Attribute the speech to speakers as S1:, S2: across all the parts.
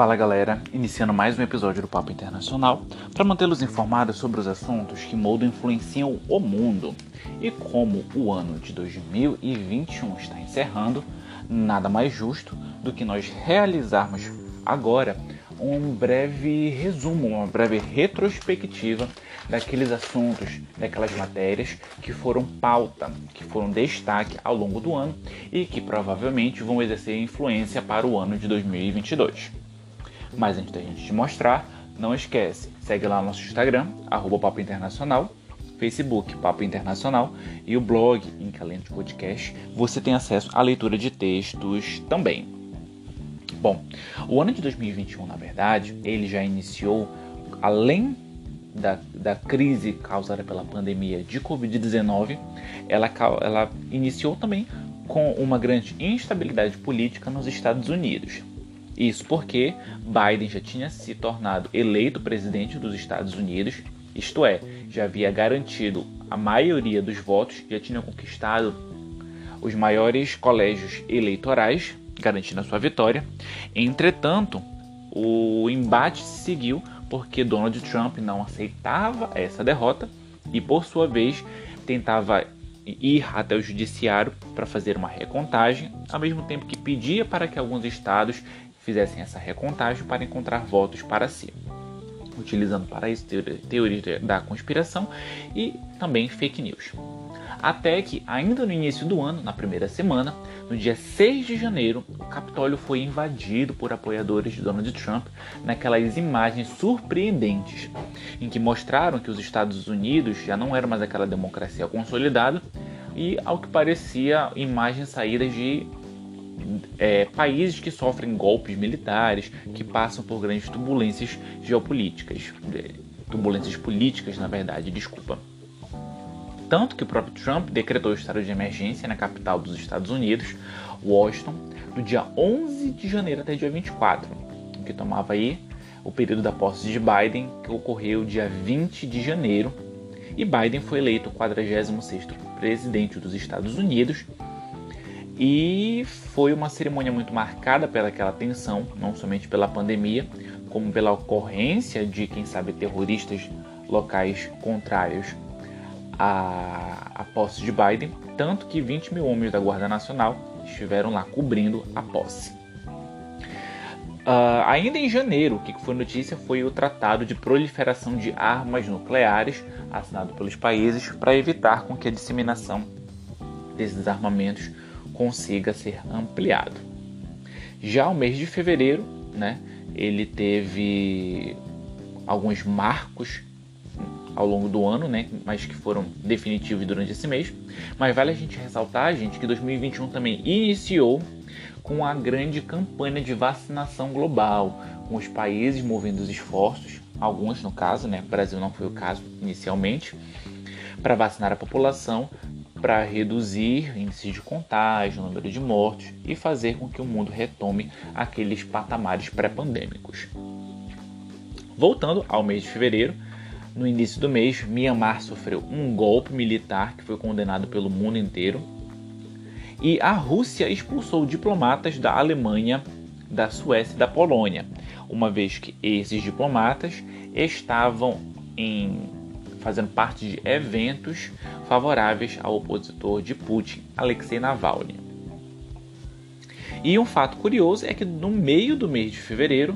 S1: Fala galera, iniciando mais um episódio do Papo Internacional para mantê-los informados sobre os assuntos que moldam e influenciam o mundo. E como o ano de 2021 está encerrando, nada mais justo do que nós realizarmos agora um breve resumo, uma breve retrospectiva daqueles assuntos, daquelas matérias que foram pauta, que foram destaque ao longo do ano e que provavelmente vão exercer influência para o ano de 2022. Mas antes da gente te mostrar, não esquece, segue lá no nosso Instagram, @Papo Internacional, Facebook Papo Internacional e o blog, em que além de podcast, você tem acesso à leitura de textos também. Bom, o ano de 2021, na verdade, ele já iniciou, além da crise causada pela pandemia de Covid-19, ela iniciou também com uma grande instabilidade política nos Estados Unidos. Isso porque Biden já tinha se tornado eleito presidente dos Estados Unidos, isto é, já havia garantido a maioria dos votos, já tinha conquistado os maiores colégios eleitorais, garantindo a sua vitória. Entretanto, o embate se seguiu porque Donald Trump não aceitava essa derrota e, por sua vez, tentava ir até o judiciário para fazer uma recontagem, ao mesmo tempo que pedia para que alguns estados fizessem essa recontagem para encontrar votos para si, utilizando para isso teorias da conspiração e também fake news. Até que, ainda no início do ano, na primeira semana, no dia 6 de janeiro, o Capitólio foi invadido por apoiadores de Donald Trump naquelas imagens surpreendentes, em que mostraram que os Estados Unidos já não eram mais aquela democracia consolidada e, ao que parecia, imagens saídas de países que sofrem golpes militares, que passam por grandes turbulências geopolíticas, turbulências políticas, na verdade, desculpa. Tanto que o próprio Trump decretou o estado de emergência na capital dos Estados Unidos, Washington, do dia 11 de janeiro até dia 24, o que tomava aí o período da posse de Biden, que ocorreu dia 20 de janeiro, e Biden foi eleito o 46º presidente dos Estados Unidos. E foi uma cerimônia muito marcada pelaquela tensão, não somente pela pandemia, como pela ocorrência de, quem sabe, terroristas locais contrários à posse de Biden, tanto que 20 mil homens da Guarda Nacional estiveram lá cobrindo a posse. Ainda em janeiro, o que foi notícia foi o Tratado de Proliferação de Armas Nucleares, assinado pelos países para evitar com que a disseminação desses armamentos consiga ser ampliado. Já o mês de fevereiro, ele teve alguns marcos ao longo do ano, mas que foram definitivos durante esse mês. Mas vale a gente ressaltar, gente, que 2021 também iniciou com a grande campanha de vacinação global, com os países movendo os esforços, alguns no caso, o Brasil não foi o caso inicialmente, para vacinar a população, para reduzir índices de contágio, número de mortos e fazer com que o mundo retome aqueles patamares pré-pandêmicos. Voltando ao mês de fevereiro, no início do mês, Myanmar sofreu um golpe militar que foi condenado pelo mundo inteiro e a Rússia expulsou diplomatas da Alemanha, da Suécia e da Polônia, uma vez que esses diplomatas estavam fazendo parte de eventos favoráveis ao opositor de Putin, Alexei Navalny. E um fato curioso é que no meio do mês de fevereiro,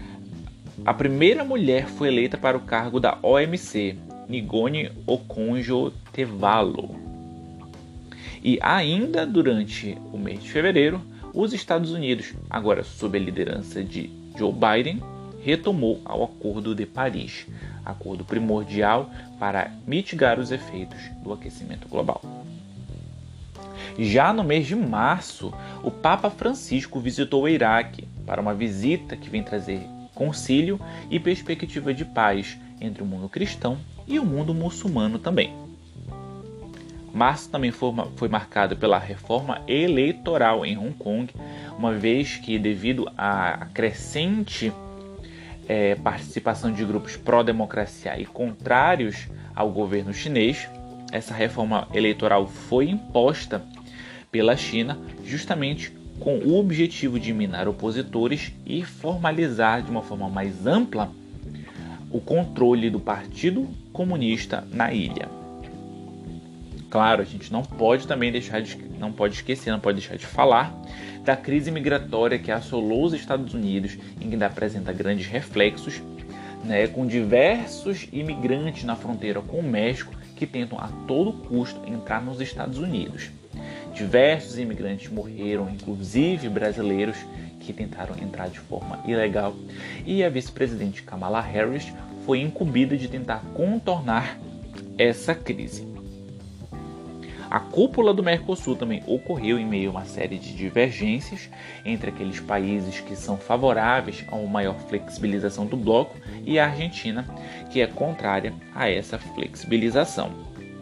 S1: a primeira mulher foi eleita para o cargo da OMC, Ngoni Okonjo-Iwealo. E ainda durante o mês de fevereiro, os Estados Unidos, agora sob a liderança de Joe Biden, retomou ao Acordo de Paris, acordo primordial para mitigar os efeitos do aquecimento global. Já no mês de março, o Papa Francisco visitou o Iraque para uma visita que vem trazer concílio e perspectiva de paz entre o mundo cristão e o mundo muçulmano também. Março também foi marcado pela reforma eleitoral em Hong Kong, uma vez que, devido à crescente participação de grupos pró-democracia e contrários ao governo chinês, essa reforma eleitoral foi imposta pela China justamente com o objetivo de minar opositores e formalizar de uma forma mais ampla o controle do Partido Comunista na ilha. Claro, a gente não pode deixar de falar da crise migratória que assolou os Estados Unidos e que ainda apresenta grandes reflexos, né, com diversos imigrantes na fronteira com o México que tentam a todo custo entrar nos Estados Unidos. Diversos imigrantes morreram, inclusive brasileiros que tentaram entrar de forma ilegal, e a vice-presidente Kamala Harris foi incumbida de tentar contornar essa crise. A cúpula do Mercosul também ocorreu em meio a uma série de divergências entre aqueles países que são favoráveis a uma maior flexibilização do bloco e a Argentina, que é contrária a essa flexibilização.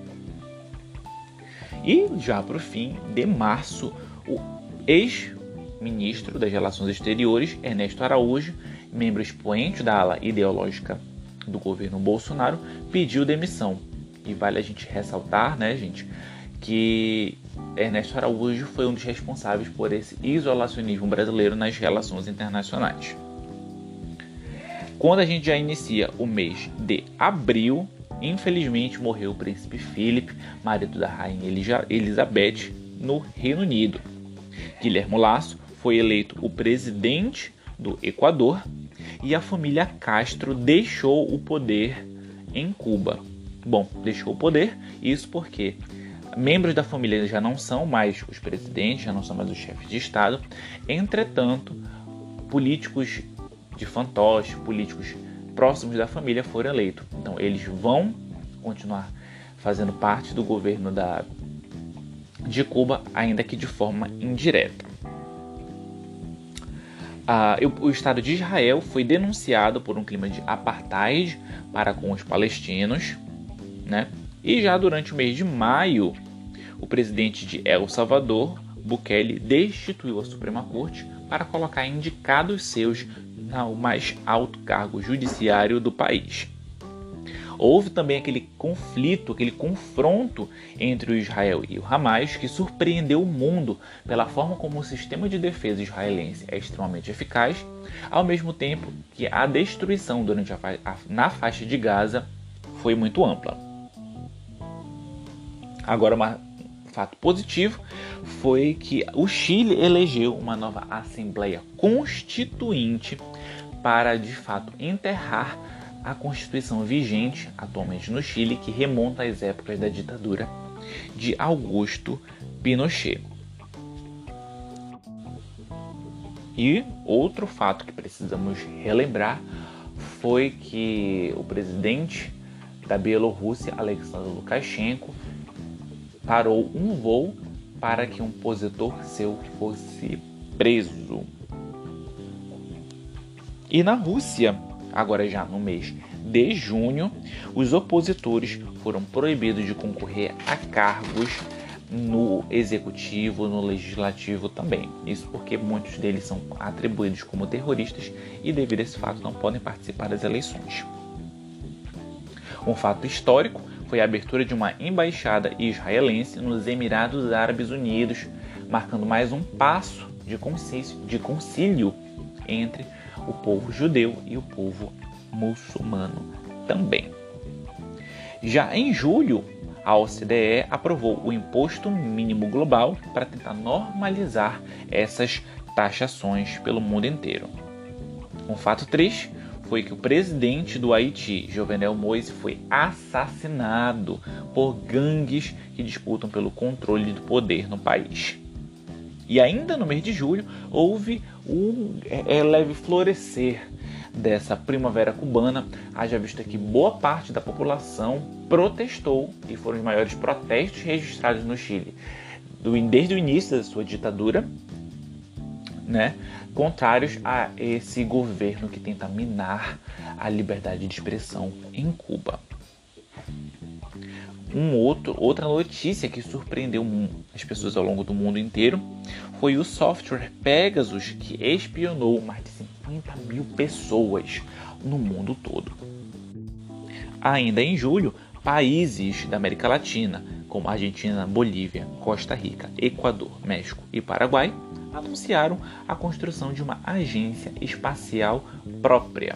S1: E já para o fim de março, o ex-ministro das Relações Exteriores, Ernesto Araújo, membro expoente da ala ideológica do governo Bolsonaro, pediu demissão. E vale a gente ressaltar, né, gente, que Ernesto Araújo foi um dos responsáveis por esse isolacionismo brasileiro nas relações internacionais. Quando a gente já inicia o mês de abril, infelizmente morreu o príncipe Philip, marido da rainha Elizabeth, no Reino Unido. Guilherme Lasso foi eleito o presidente do Equador e a família Castro deixou o poder em Cuba. Bom, deixou o poder, isso porque membros da família já não são mais os presidentes, já não são mais os chefes de Estado. Entretanto, políticos de fantoche, políticos próximos da família foram eleitos. Então, eles vão continuar fazendo parte do governo de Cuba, ainda que de forma indireta. O Estado de Israel foi denunciado por um clima de apartheid para com os palestinos, né? E já durante o mês de maio, o presidente de El Salvador, Bukele, destituiu a Suprema Corte para colocar indicados seus no mais alto cargo judiciário do país. Houve também aquele confronto entre o Israel e o Hamas, que surpreendeu o mundo pela forma como o sistema de defesa israelense é extremamente eficaz, ao mesmo tempo que a destruição na faixa de Gaza foi muito ampla. Agora, um fato positivo foi que o Chile elegeu uma nova Assembleia Constituinte para, de fato, enterrar a Constituição vigente atualmente no Chile, que remonta às épocas da ditadura de Augusto Pinochet. E outro fato que precisamos relembrar foi que o presidente da Bielorrússia, Alexander Lukashenko, parou um voo para que um opositor seu fosse preso. E na Rússia, agora já no mês de junho, os opositores foram proibidos de concorrer a cargos no executivo, no legislativo também. Isso porque muitos deles são atribuídos como terroristas e, devido a esse fato, não podem participar das eleições. Um fato histórico foi a abertura de uma embaixada israelense nos Emirados Árabes Unidos, marcando mais um passo de concílio entre o povo judeu e o povo muçulmano também. Já em julho, a OCDE aprovou o Imposto Mínimo Global para tentar normalizar essas taxações pelo mundo inteiro. Um fato triste foi que o presidente do Haiti, Jovenel Moïse, foi assassinado por gangues que disputam pelo controle do poder no país. E ainda no mês de julho, houve um leve florescer dessa primavera cubana, haja vista que boa parte da população protestou, e foram os maiores protestos registrados no Chile desde o início da sua ditadura, né, contrários a esse governo que tenta minar a liberdade de expressão em Cuba. Outra notícia que surpreendeu as pessoas ao longo do mundo inteiro foi o software Pegasus, que espionou mais de 50 mil pessoas no mundo todo. Ainda em julho, países da América Latina, como Argentina, Bolívia, Costa Rica, Equador, México e Paraguai, anunciaram a construção de uma agência espacial própria.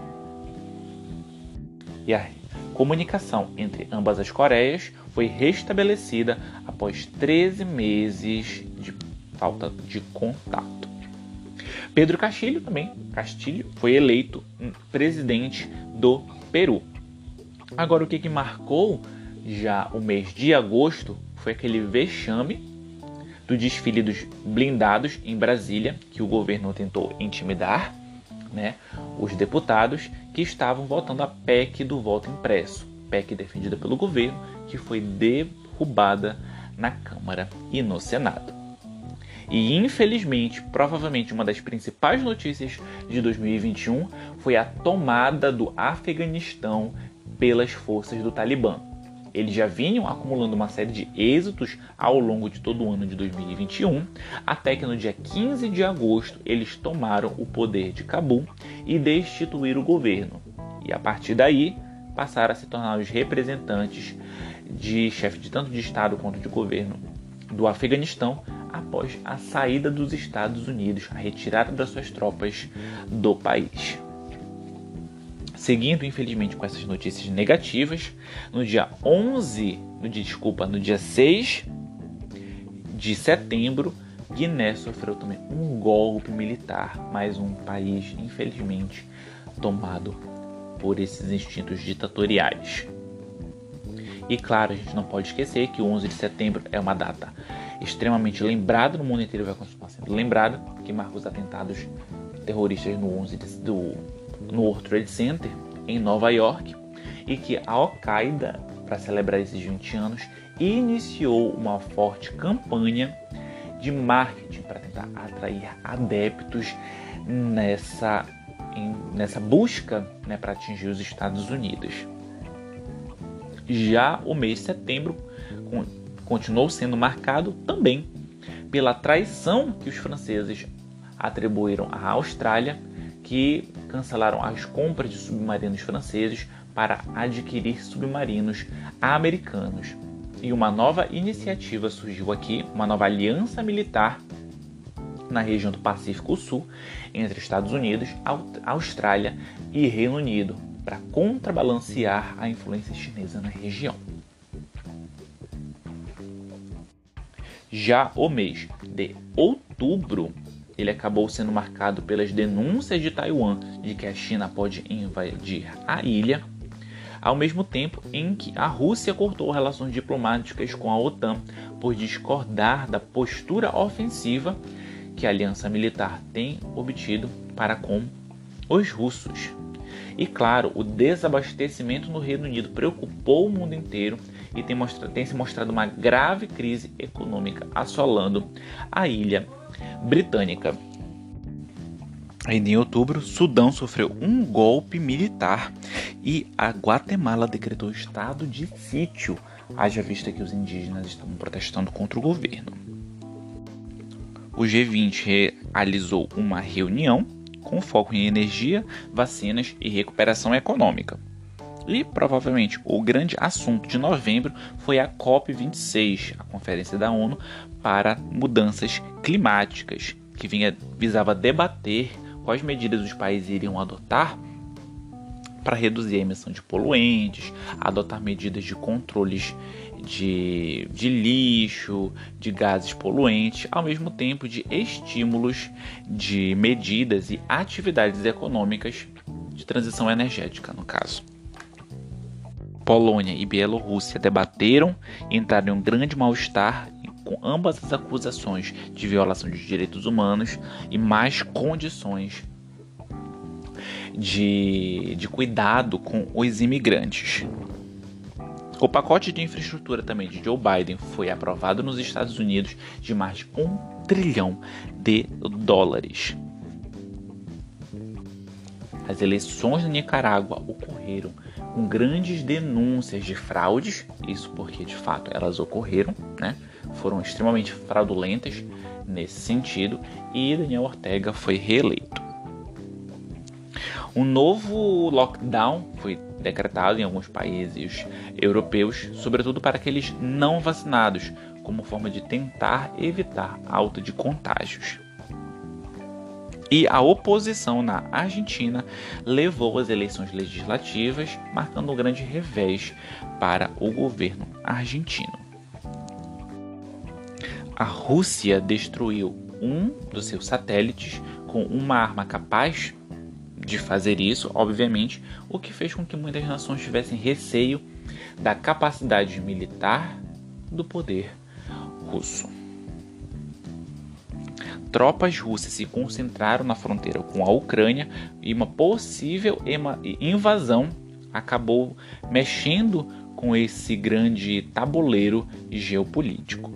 S1: E a comunicação entre ambas as Coreias foi restabelecida após 13 meses de falta de contato. Pedro Castilho foi eleito presidente do Peru. Agora, o que marcou já o mês de agosto foi aquele vexame do desfile dos blindados em Brasília, que o governo tentou intimidar, os deputados que estavam votando a PEC do voto impresso, PEC defendida pelo governo, que foi derrubada na Câmara e no Senado. E infelizmente, provavelmente uma das principais notícias de 2021 foi a tomada do Afeganistão pelas forças do Talibã. Eles já vinham acumulando uma série de êxitos ao longo de todo o ano de 2021, até que no dia 15 de agosto eles tomaram o poder de Cabul e destituíram o governo. E a partir daí passaram a se tornar os representantes de chefe de tanto de Estado quanto de governo do Afeganistão após a saída dos Estados Unidos, a retirada das suas tropas do país. Seguindo, infelizmente, com essas notícias negativas, no dia 6 de setembro, Guiné sofreu também um golpe militar, mais um país, infelizmente, tomado por esses instintos ditatoriais. E claro, a gente não pode esquecer que o 11 de setembro é uma data extremamente lembrada no mundo inteiro, vai continuar sendo lembrada, que marca os atentados terroristas no World Trade Center, em Nova York, e que a Al-Qaeda, para celebrar esses 20 anos, iniciou uma forte campanha de marketing para tentar atrair adeptos nessa busca, para atingir os Estados Unidos. Já o mês de setembro continuou sendo marcado também pela traição que os franceses atribuíram à Austrália, que cancelaram as compras de submarinos franceses para adquirir submarinos americanos. E uma nova iniciativa surgiu aqui, uma nova aliança militar na região do Pacífico Sul, entre Estados Unidos, Austrália e Reino Unido, para contrabalancear a influência chinesa na região. Já o mês de outubro, ele acabou sendo marcado pelas denúncias de Taiwan de que a China pode invadir a ilha, ao mesmo tempo em que a Rússia cortou relações diplomáticas com a OTAN por discordar da postura ofensiva que a aliança militar tem obtido para com os russos. E claro, o desabastecimento no Reino Unido preocupou o mundo inteiro e tem se mostrado uma grave crise econômica assolando a ilha britânica. Ainda em outubro, Sudão sofreu um golpe militar e a Guatemala decretou estado de sítio, haja vista que os indígenas estavam protestando contra o governo. O G20 realizou uma reunião com foco em energia, vacinas e recuperação econômica. E, provavelmente, o grande assunto de novembro foi a COP26, a Conferência da ONU para Mudanças Climáticas, que visava debater quais medidas os países iriam adotar para reduzir a emissão de poluentes, adotar medidas de controles de lixo, de gases poluentes, ao mesmo tempo de estímulos de medidas e atividades econômicas de transição energética, no caso. Polônia e Bielorrússia debateram e entraram em um grande mal-estar com ambas as acusações de violação de direitos humanos e mais condições de cuidado com os imigrantes. O pacote de infraestrutura também de Joe Biden foi aprovado nos Estados Unidos de mais de $1 trilhão. As eleições na Nicarágua ocorreram com grandes denúncias de fraudes, isso porque de fato elas ocorreram, foram extremamente fraudulentas nesse sentido, e Daniel Ortega foi reeleito. Um novo lockdown foi decretado em alguns países europeus, sobretudo para aqueles não vacinados, como forma de tentar evitar a alta de contágios. E a oposição na Argentina levou às eleições legislativas, marcando um grande revés para o governo argentino. A Rússia destruiu um dos seus satélites com uma arma capaz de fazer isso, obviamente, o que fez com que muitas nações tivessem receio da capacidade militar do poder russo. Tropas russas se concentraram na fronteira com a Ucrânia e uma possível invasão acabou mexendo com esse grande tabuleiro geopolítico.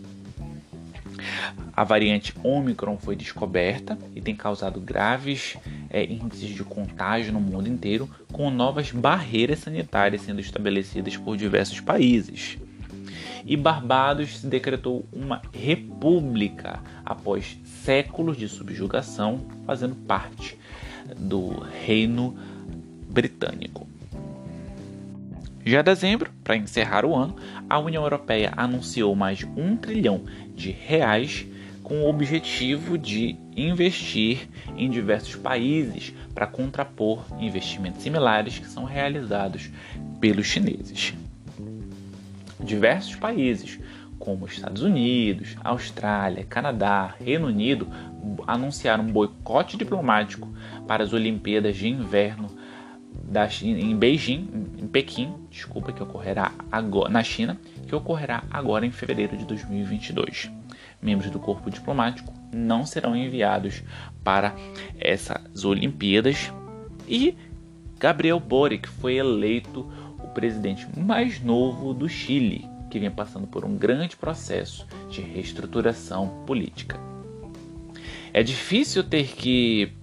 S1: A variante Ômicron foi descoberta e tem causado graves índices de contágio no mundo inteiro, com novas barreiras sanitárias sendo estabelecidas por diversos países. E Barbados se decretou uma república após séculos de subjugação, fazendo parte do Reino Britânico. Já em dezembro, para encerrar o ano, a União Europeia anunciou mais de R$1 trilhão com o objetivo de investir em diversos países para contrapor investimentos similares que são realizados pelos chineses. Diversos países, como Estados Unidos, Austrália, Canadá, Reino Unido, anunciaram um boicote diplomático para as Olimpíadas de Inverno da China, em Pequim, que ocorrerá agora, na China, que ocorrerá agora em fevereiro de 2022. Membros do corpo diplomático não serão enviados para essas Olimpíadas e Gabriel Boric foi eleito o presidente mais novo do Chile, que vinha passando por um grande processo de reestruturação política. É difícil ter que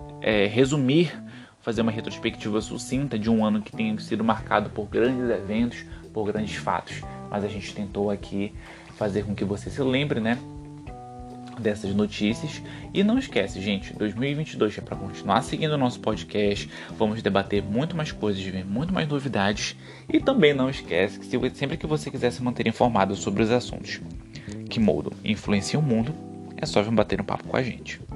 S1: fazer uma retrospectiva sucinta de um ano que tem sido marcado por grandes eventos, por grandes fatos, mas a gente tentou aqui fazer com que você se lembre, dessas notícias. E não esquece, gente, 2022 é para continuar seguindo o nosso podcast, vamos debater muito mais coisas, ver muito mais novidades, e também não esquece que sempre que você quiser se manter informado sobre os assuntos que moldam e influenciam o mundo, é só vir bater um papo com a gente.